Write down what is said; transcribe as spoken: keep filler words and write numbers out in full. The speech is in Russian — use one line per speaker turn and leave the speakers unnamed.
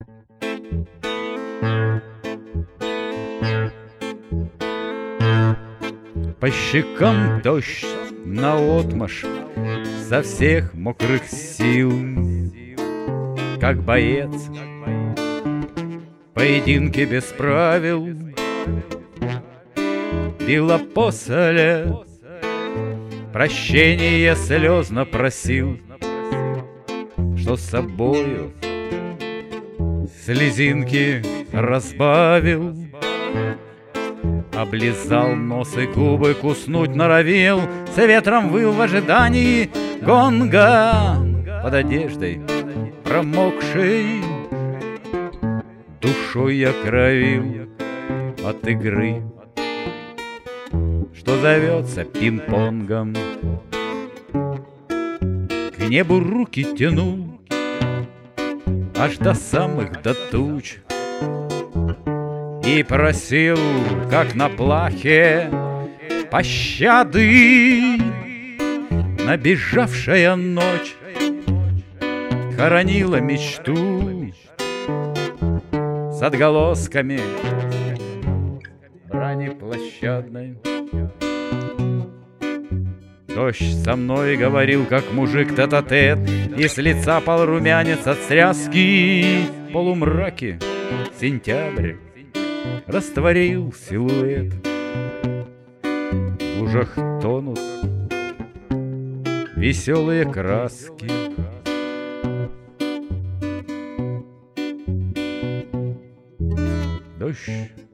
По щекам дождь наотмашь со всех мокрых сил, как боец в поединке без правил. Била после, прощения слезно просил, что с собою слезинки разбавил. Облизал нос и губы, куснуть норовил, с ветром выл в ожидании гонга. Под одеждой промокшей душой я кровил от игры, что зовется пинг-понгом. К небу руки тянул аж до самых до туч и просил, как на плахе, пощады. Набежавшая ночь хоронила мечту с отголосками брани площадной. Дождь со мной говорил, как мужик тет-а-тет, и с лица пал румянец от стряски. В полумраке сентябрь растворил силуэт. В лужах тонут веселые краски. Дождь